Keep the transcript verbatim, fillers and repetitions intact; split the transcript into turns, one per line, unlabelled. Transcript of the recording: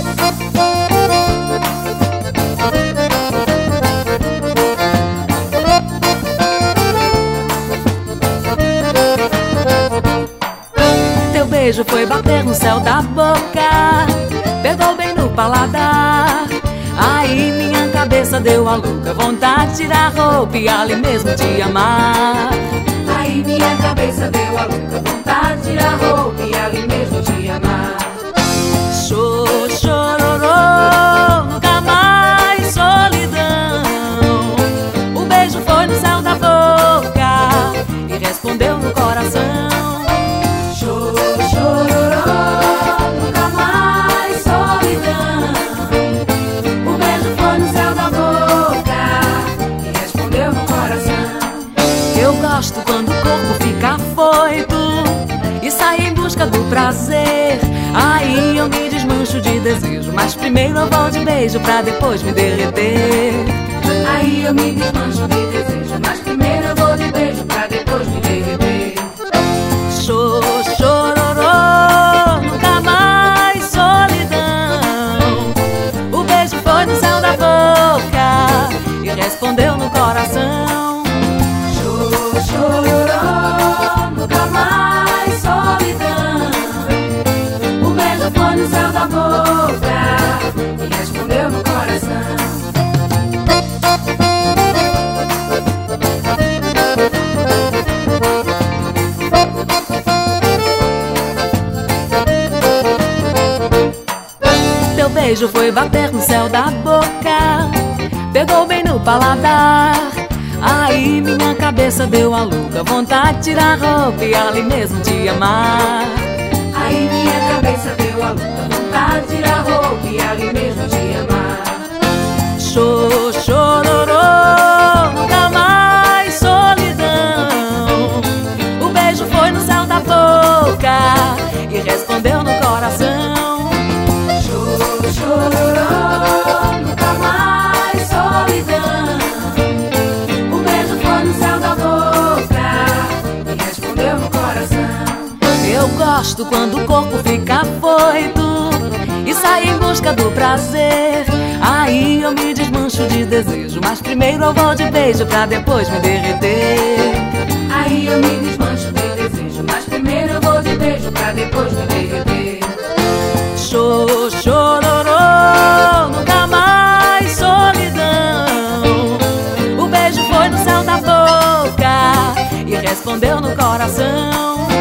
Teu beijo foi bater no céu da boca, pegou bem no paladar. Aí minha cabeça deu a louca vontade de tirar a roupa e ali mesmo te amar.
Aí minha cabeça deu a louca vontade de tirar a roupa e ali mesmo te amar.
Chô, chororô, nunca mais solidão. O beijo foi no céu da boca e respondeu no coração.
Chô, chororô, nunca mais solidão. O beijo foi no céu da boca e respondeu no coração.
Eu gosto quando o corpo fica afoito e sai em busca do prazer. Aí eu me desmancho de desejo, mas primeiro eu vou de beijo pra depois me derreter.
Aí eu me desmancho de desejo, mas primeiro eu vou de beijo pra depois me derreter.
Chô, chororô, nunca mais solidão. O beijo foi no céu da boca e respondeu no coração.
Chô, chororô, nunca mais solidão. O beijo foi no céu da boca e respondeu no coração.
Teu beijo foi bater no céu da boca, pegou bem no paladar. Aí minha cabeça deu a louca vontade de tirar a roupa e ali mesmo te amar.
Aí minha cabeça deu a louca vontade de tirar a roupa e ali mesmo te amar.
Chô, chororô, nunca mais solidão. O beijo foi no céu da boca e respondeu no coração.
Chô, chororô, nunca mais solidão. O beijo foi no céu da boca e respondeu no coração.
Eu gosto quando o corpo fica afoito e sai em busca do prazer. Aí eu me desmancho de desejo, mas primeiro eu vou de beijo pra depois me derreter.
Aí eu me desmancho de desejo, mas primeiro eu vou de beijo pra depois me derreter.
Chô, chororô, nunca mais solidão. O beijo foi no céu da boca e respondeu no coração.